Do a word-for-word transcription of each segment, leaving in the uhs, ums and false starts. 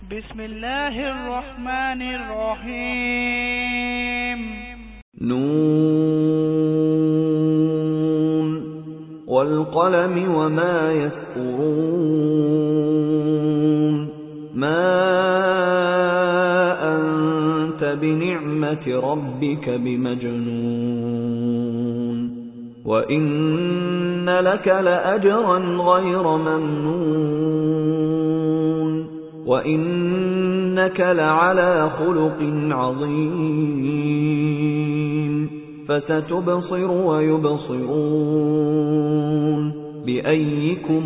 بسم الله الرحمن الرحيم. نون والقلم وما يسطرون ما أنت بنعمة ربك بمجنون وإن لك لأجرا غير ممنون وإنك لعلى خلق عظيم فستبصر ويبصرون بأيكم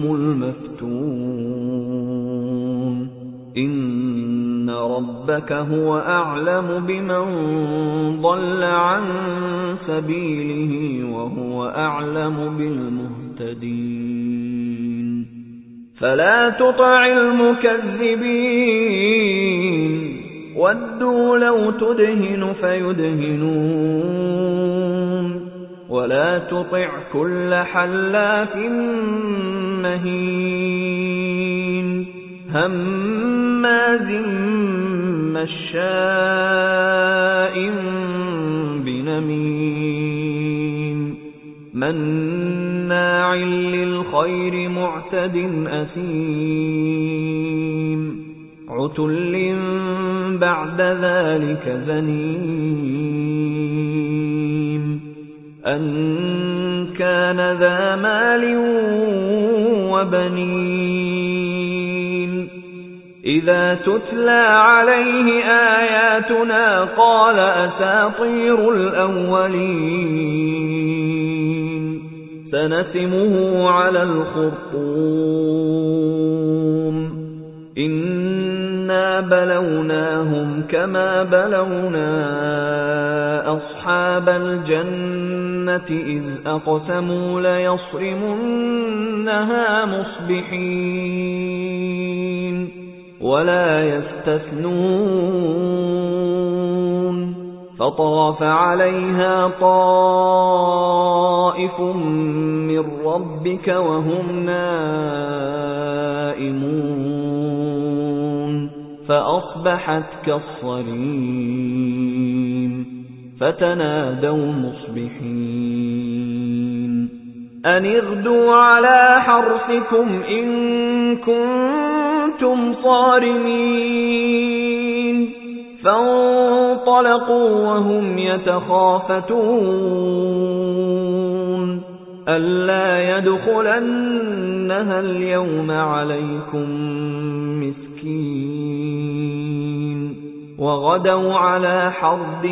المفتون إن ربك هو أعلم بمن ضل عن سبيله وهو أعلم بالمهتدين فلا تطع المكذبين ودوا لو تدهن فيدهنون ولا تطع كل حلاف مهين هماز مشاء بنميم مناع للخير معتد أثيم عتل بعد ذلك زنيم أن كان ذا مال وبنين إذا تتلى عليه آياتنا قال أساطير الأولين سنسمه على الخرطوم إنا بلوناهم كما بلونا أصحاب الجنة إذ أقسموا ليصرمنها مصبحين ولا يستثنون فطاف عليها طائف من ربك وهم نائمون فأصبحت كالصريم فتنادوا مصبحين أن اغدوا على حرثكم إن كنتم صارمين فانطلقوا وهم يتخافتون ألا يدخلنها اليوم عليكم مسكين وغدوا على حرد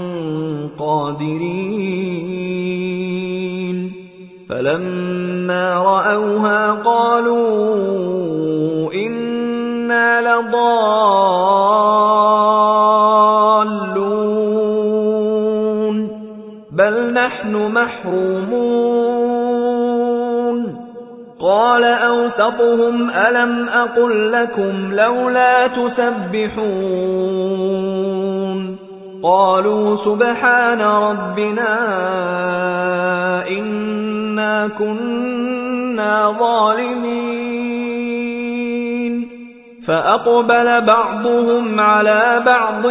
قادرين فلما رأوها قالوا إنا لضالون بل نحن محرومون قال أوسطهم ألم أقل لكم لولا تسبحون قالوا سبحان ربنا إنا كنا ظالمين فأقبل بعضهم على بعض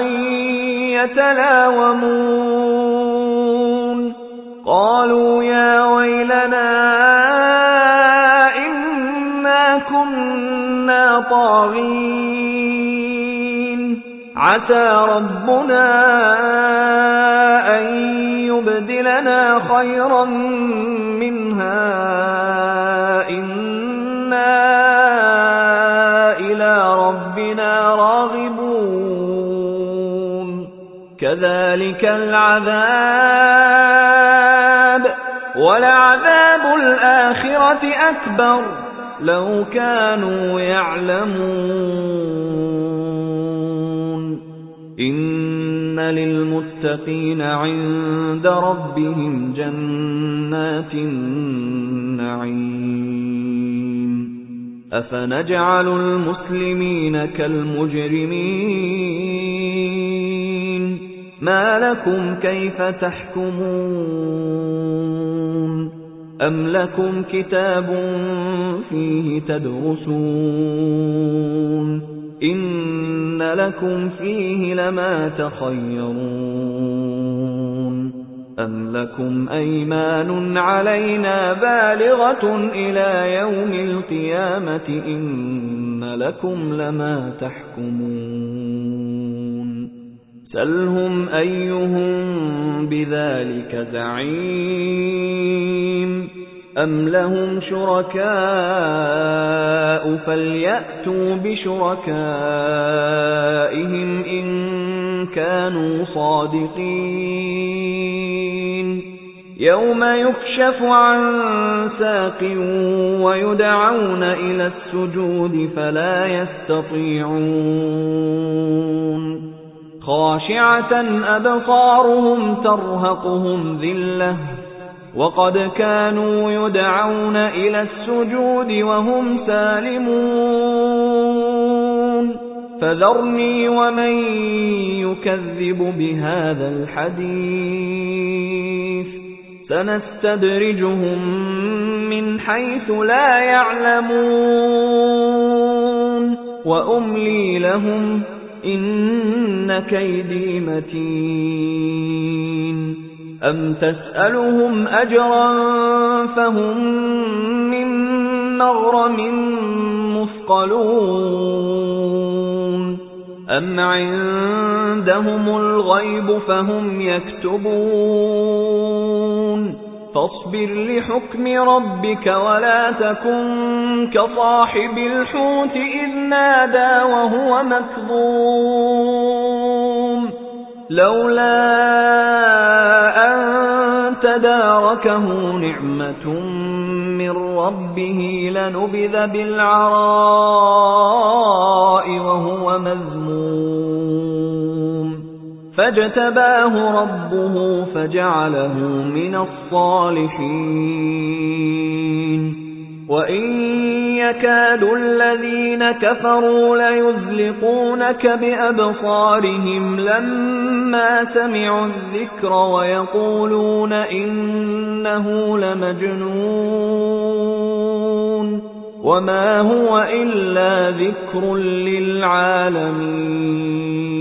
يتلاومون قالوا يا ويلنا إنا كنا طاغين عسى ربنا أن يبدلنا خيرا منها إنا إلى ربنا راغبون كذلك العذاب ولعذاب الآخرة أكبر لو كانوا يعلمون إن للمتقين عند ربهم جنات النعيم أفنجعل المسلمين كالمجرمين ما لكم كيف تحكمون أم لكم كتاب فيه تدرسون إن إِنَّ لَكُمْ فِيهِ لَمَا تَخَيَّرُونَ أَمْ لَكُمْ أَيْمَانٌ عَلَيْنَا بَالِغَةٌ إِلَى يَوْمِ الْقِيَامَةِ إِنَّ لَكُمْ لَمَا تَحْكُمُونَ سَلْهُمْ أَيُّهُم بِذَلِكَ زَعِيمٌ أَمْ لَهُمْ شُرَكَاءُ فَلْيَأْتُوا بِشُرَكَائِهِمْ إِن كَانُوا صَادِقِينَ يَوْمَ يُكْشَفُ عَن سَاقٍ وَيُدْعَوْنَ إِلَى السُّجُودِ فَلَا يَسْتَطِيعُونَ خَاشِعَةً أَبْصَارُهُمْ تَرْهَقُهُمْ ذِلَّةٌ وَقَدْ كَانُوا يُدْعَوْنَ إِلَى السُّجُودِ وَهُمْ سَالِمُونَ فَذَرْنِي وَمَن يُكَذِّبُ بِهَذَا الْحَدِيثِ سَنَسْتَدْرِجُهُم مِّنْ حَيْثُ لَا يَعْلَمُونَ وَأُمْلِي لَهُمْ إِنَّ كَيْدِي مَتِينٌ أَمْ تَسْأَلُهُمْ أَجْرًا فَهُمْ مِنْ مَغْرَمٍ مُثْقَلُونَ أَمْ عِندَهُمُ الْغَيْبُ فَهُمْ يَكْتُبُونَ فاصبر لحكم ربك ولا تكن كصاحب الحوت إذ نادى وهو مكظوم لولا أن تداركه نعمة من ربه لنبذ بالعراء وهو مذموم فاجتباه ربه فجعله من الصالحين وإن يكاد الذين كفروا ليزلقونك بأبصارهم لما سمعوا الذكر ويقولون إنه لمجنون وما هو إلا ذكر للعالمين